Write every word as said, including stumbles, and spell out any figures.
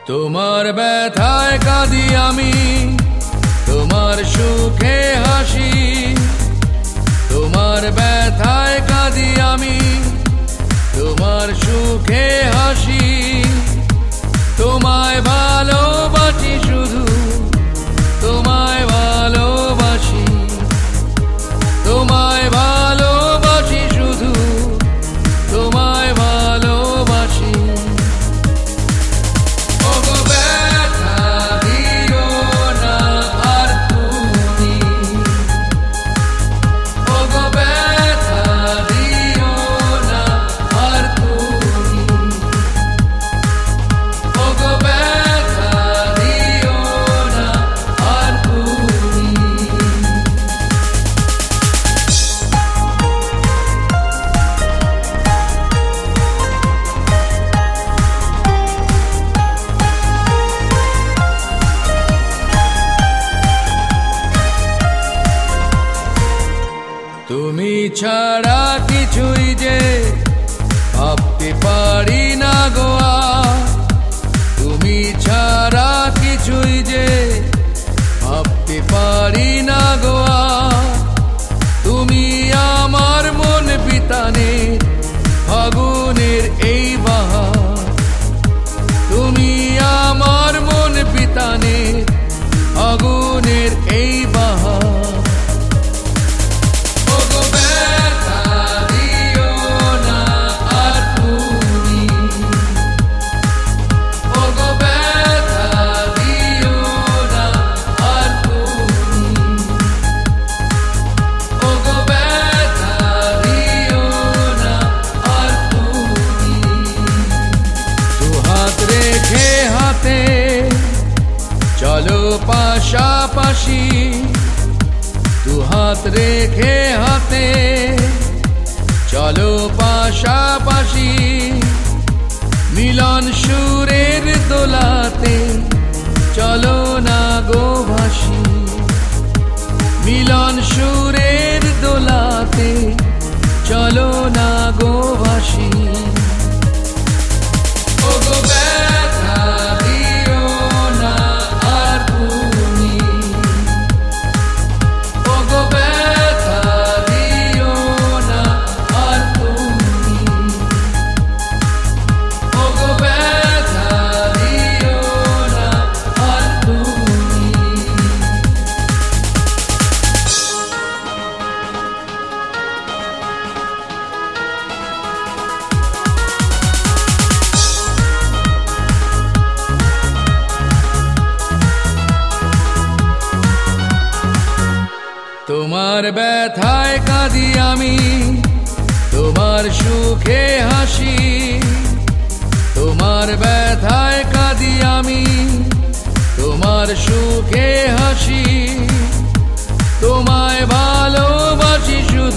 তোমার ব্যথায় কাঁদি আমি, তোমার সুখে হাসি। তোমার ব্যথায় কাঁদি আমি, তোমার সুখে হাসি। তোমায় ভালোবাসি শুধু, তোমায় ভালোবাসি। তোমায় ভালোবাসি শুধু, তোমায় ভালোবাসি। ওগো ব্যথা দিও না আর তুমি, ওগো ব্যথা দিও না আর তুমি, ওগো ব্যথা দিও না আর তুমি। তুমি ছাড়া কিছুই যে ভাবতে পারি না গো আর। তুমি ছাড়া কিছুই যে ভাবতে পারি না গো আর। তুমি আমার মন বিতানে ফাগুনের এই বাহার। তুমি আমার মন বিতানে ফাগুনের এই বাহার। চলো পাশাপাশি, দু হাত রেখে হাতে চলো পাশাপাশি। মিলন সুরের দোলাতে চলো না গো ভাসি। মিলন সুরের দোলাতে চলো না গো ভাসি। ওগো ব্যথা দিও না আর তুমি, ওগো ব্যথা দিও না আর তুমি, ওগো ব্যথা দিও না আর তুমি। তোমার ব্যথায় কাঁদি আমি, তোমার সুখে হাসি। তোমার ব্যথায় কাঁদি আমি, তোমার সুখে হাসি। তোমায় ভালোবাসি শুধু,